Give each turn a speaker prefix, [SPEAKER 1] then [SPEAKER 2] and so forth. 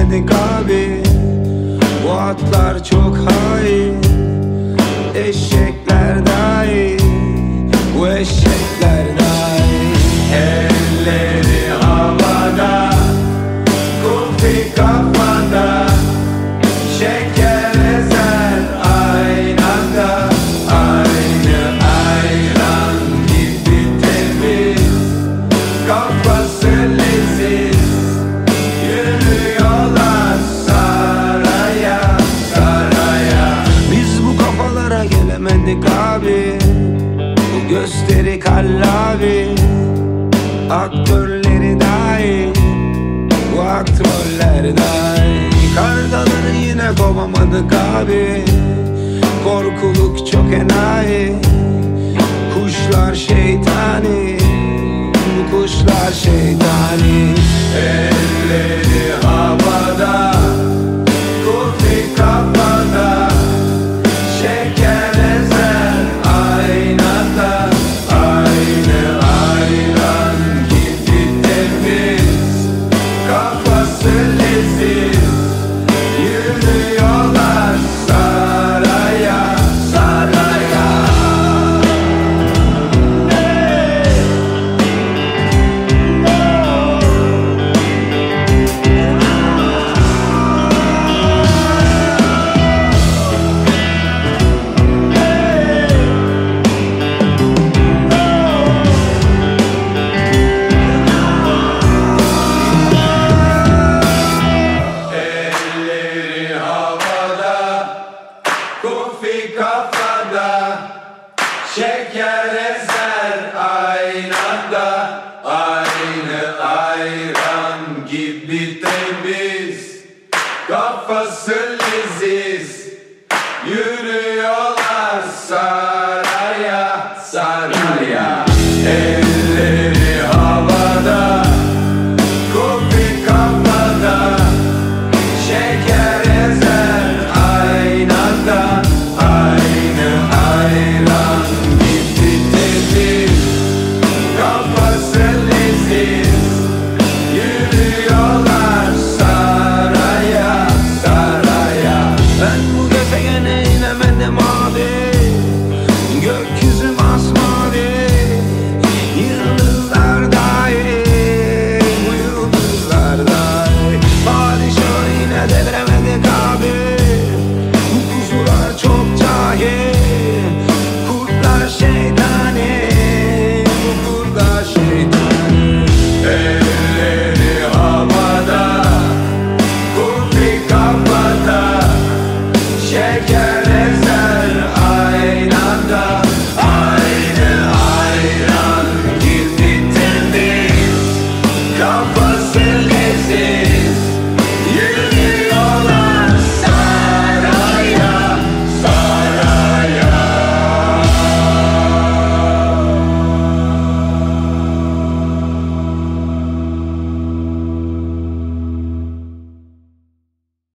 [SPEAKER 1] gelemedik abi. Bu atlar çok hain, eşekler dahi, bu eşekler dahi. Elleri havada, kufi kafada, şeker ezer aynada. Aynı ayran gibi temiz, kafası leziz, yürüyorlar saraya saraya. Biz bu kafalara gelemedik abi, bu gösteri kallavi, aktörleri dahi, bu aktroller dahi. Kargaları yine kovamadık abi, korkuluk çok enayi. Kuşlar şeytani, bu kuşlar şeytani. Elleri